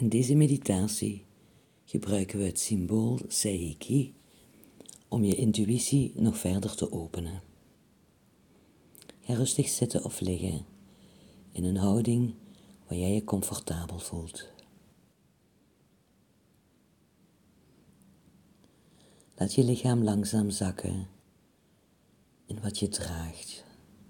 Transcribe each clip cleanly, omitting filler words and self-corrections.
In deze meditatie gebruiken we het symbool Sei-Ki om je intuïtie nog verder te openen. Ga rustig zitten of liggen in een houding waar jij je comfortabel voelt. Laat je lichaam langzaam zakken in wat je draagt.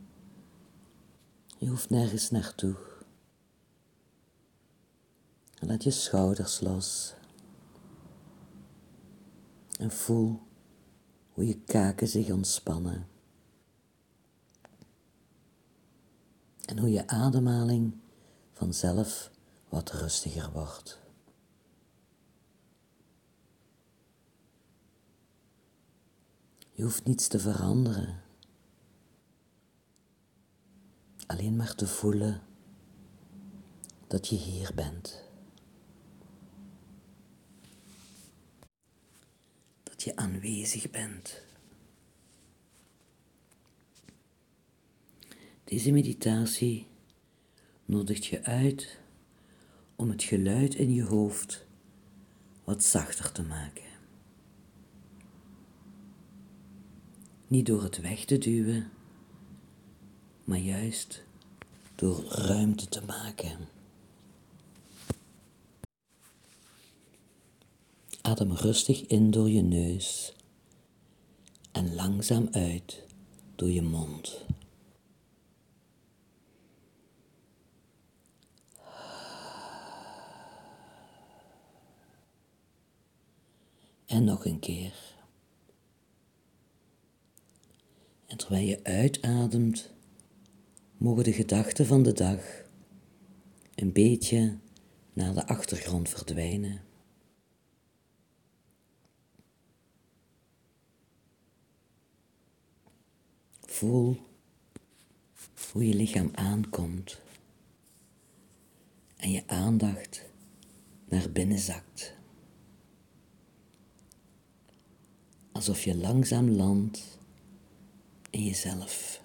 Je hoeft nergens naartoe. Laat je schouders los. En voel hoe je kaken zich ontspannen. En hoe je ademhaling vanzelf wat rustiger wordt. Je hoeft niets te veranderen. Alleen maar te voelen dat je hier bent. Dat je aanwezig bent. Deze meditatie nodigt je uit om het geluid in je hoofd wat zachter te maken. Niet door het weg te duwen, maar juist door ruimte te maken. Adem rustig in door je neus en langzaam uit door je mond. En nog een keer. En terwijl je uitademt, mogen de gedachten van de dag een beetje naar de achtergrond verdwijnen. Voel hoe je lichaam aankomt en je aandacht naar binnen zakt. Alsof je langzaam landt in jezelf.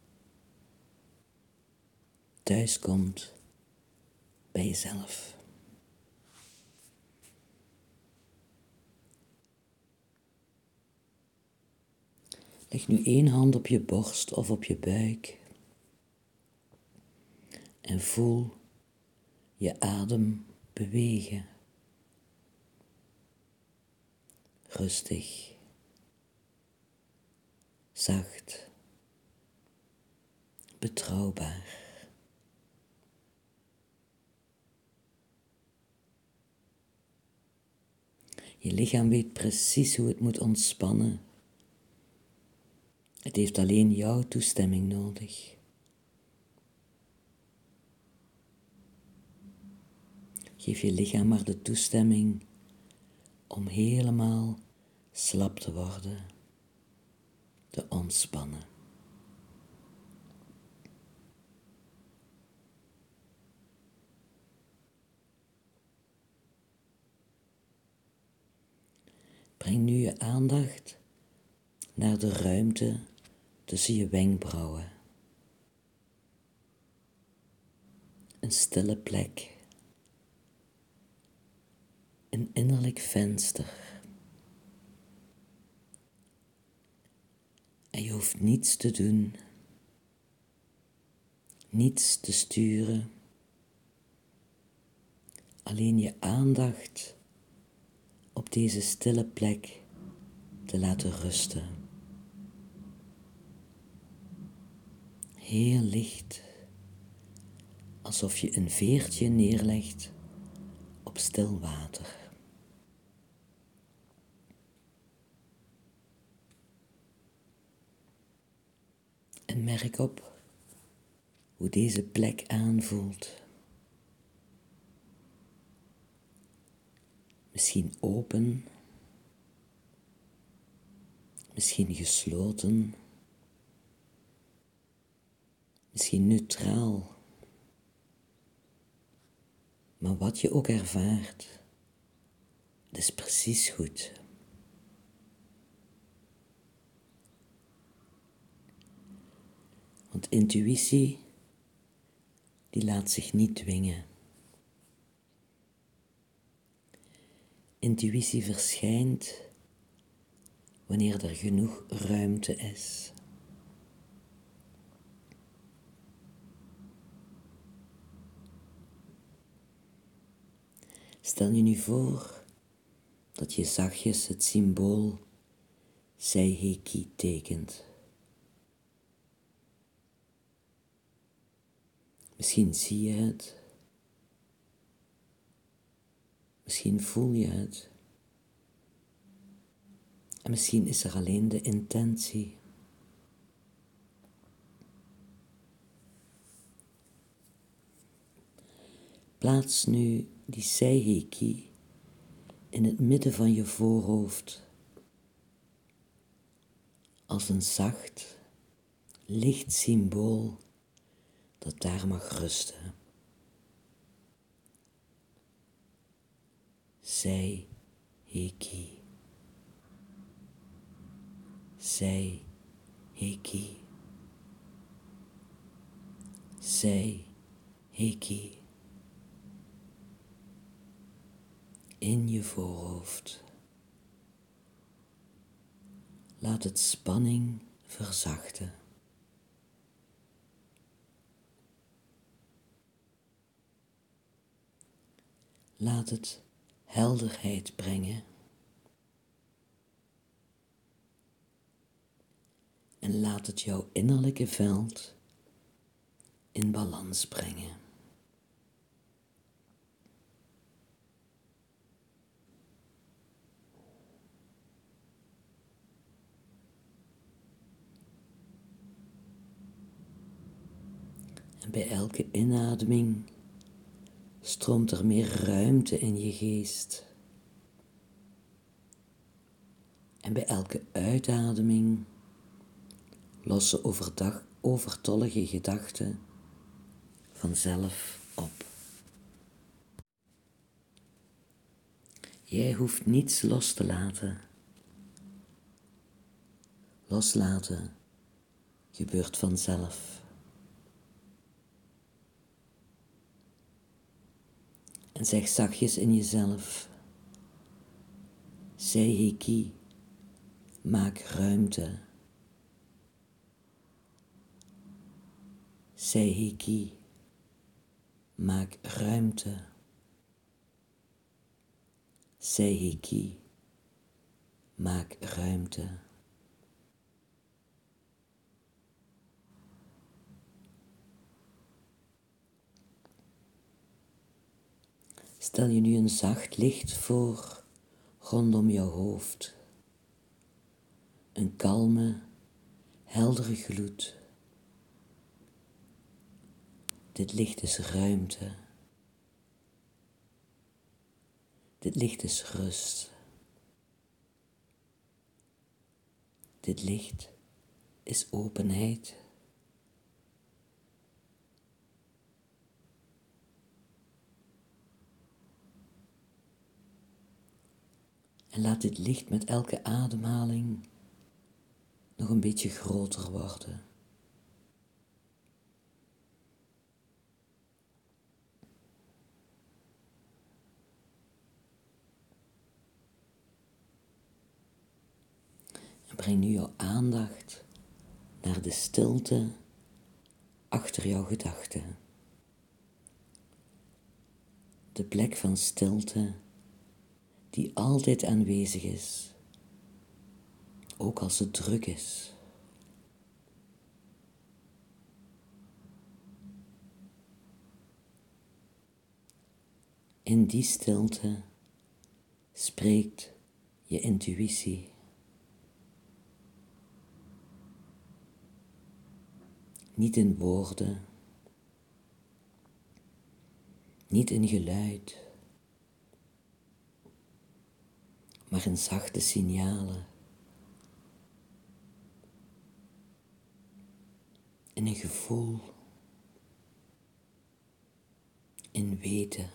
Thuiskomt bij jezelf. Leg nu één hand op je borst of op je buik en voel je adem bewegen. Rustig, zacht, betrouwbaar. Je lichaam weet precies hoe het moet ontspannen. Het heeft alleen jouw toestemming nodig. Geef je lichaam maar de toestemming om helemaal slap te worden, te ontspannen. Breng nu je aandacht naar de ruimte tussen je wenkbrauwen. Een stille plek. Een innerlijk venster. En je hoeft niets te doen, niets te sturen, alleen je aandacht op deze stille plek te laten rusten. Heel licht, alsof je een veertje neerlegt op stil water. En merk op hoe deze plek aanvoelt. Misschien open, misschien gesloten, misschien neutraal. Maar wat je ook ervaart, het is precies goed. Want intuïtie, die laat zich niet dwingen. Intuïtie verschijnt wanneer er genoeg ruimte is. Stel je nu voor dat je zachtjes het symbool Seiheki tekent. Misschien zie je het, misschien voel je het, en misschien is er alleen de intentie. Plaats nu die Seiheki in het midden van je voorhoofd als een zacht, licht symbool dat daar mag rusten. Seiheki. Seiheki. Seiheki. In je voorhoofd. Laat het spanning verzachten. Laat het helderheid brengen. En laat het jouw innerlijke veld in balans brengen. En bij elke inademing stroomt er meer ruimte in je geest. En bij elke uitademing lossen overtollige gedachten vanzelf op. Jij hoeft niets los te laten. Loslaten gebeurt vanzelf. En zeg zachtjes in jezelf: Seiheki, maak ruimte. Seiheki, maak ruimte. Seiheki, maak ruimte. Stel je nu een zacht licht voor rondom jouw hoofd. Een kalme, heldere gloed. Dit licht is ruimte. Dit licht is rust. Dit licht is openheid. En laat dit licht met elke ademhaling nog een beetje groter worden. En breng nu jouw aandacht naar de stilte achter jouw gedachten. De plek van stilte die altijd aanwezig is, ook als het druk is. In die stilte spreekt je intuïtie. Niet in woorden, niet in geluid, maar in zachte signalen. In een gevoel, in weten.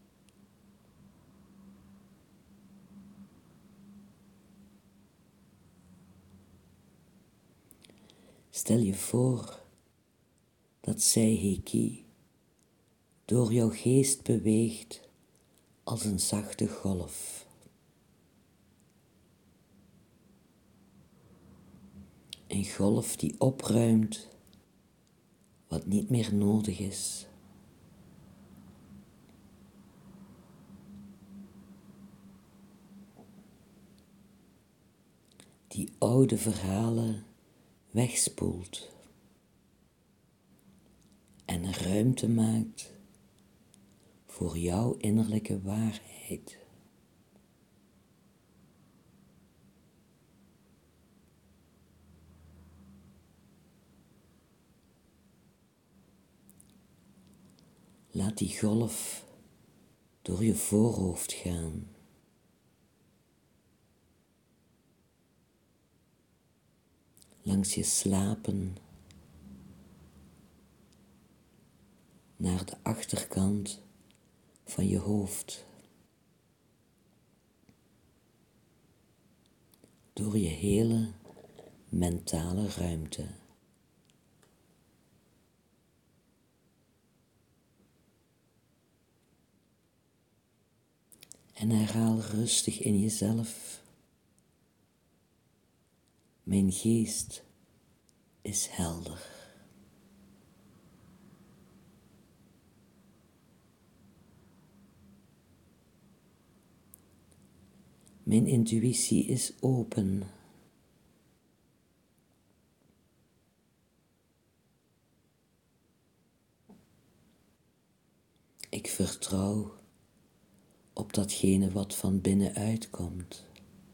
Stel je voor dat Seiheki door jouw geest beweegt als een zachte golf. Een golf die opruimt wat niet meer nodig is. Die oude verhalen wegspoelt en ruimte maakt voor jouw innerlijke waarheid. Laat die golf door je voorhoofd gaan. Langs je slapen, naar de achterkant van je hoofd. Door je hele mentale ruimte. En herhaal rustig in jezelf. Mijn geest is helder. Mijn intuïtie is open. Ik vertrouw op datgene wat van binnenuit komt.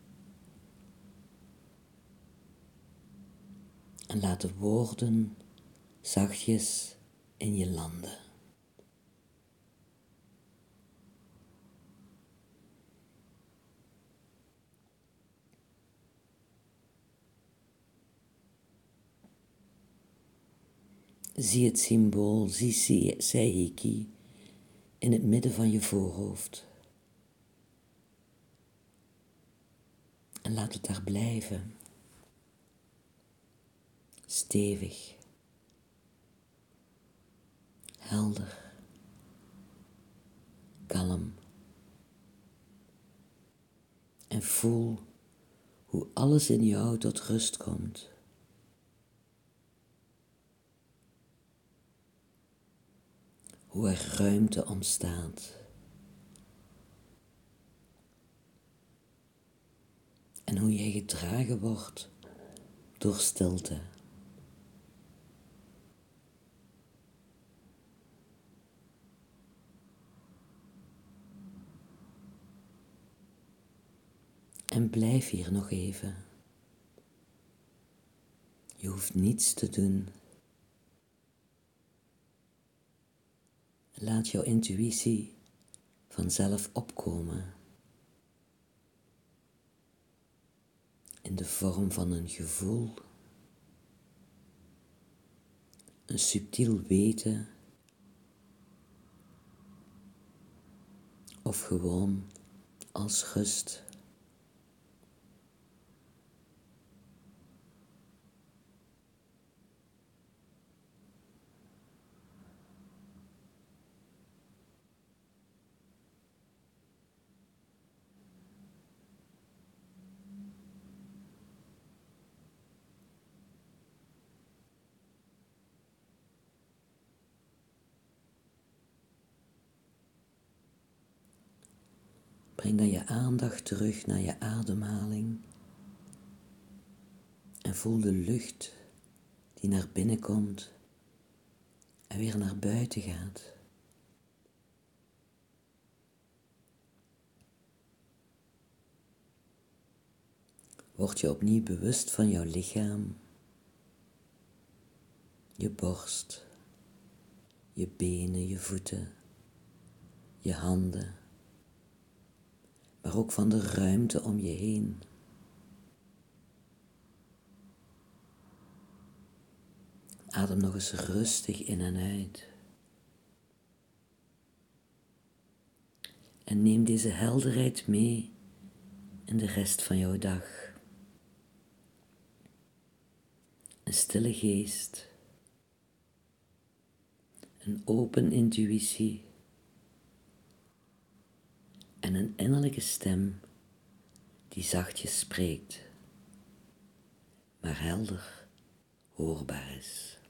En laat de woorden zachtjes in je landen. Zie het symbool Seiheki in het midden van je voorhoofd. En laat het daar blijven. Stevig. Helder. Kalm. En voel hoe alles in jou tot rust komt. Hoe er ruimte ontstaat. En hoe jij gedragen wordt door stilte. En blijf hier nog even. Je hoeft niets te doen. Laat jouw intuïtie vanzelf opkomen. In de vorm van een gevoel. Een subtiel weten. Of gewoon als rust. Breng dan je aandacht terug naar je ademhaling en voel de lucht die naar binnen komt en weer naar buiten gaat. Word je opnieuw bewust van jouw lichaam, je borst, je benen, je voeten, je handen, maar ook van de ruimte om je heen. Adem nog eens rustig in en uit. En neem deze helderheid mee in de rest van jouw dag. Een stille geest, een open intuïtie en een innerlijke stem die zachtjes spreekt, maar helder hoorbaar is.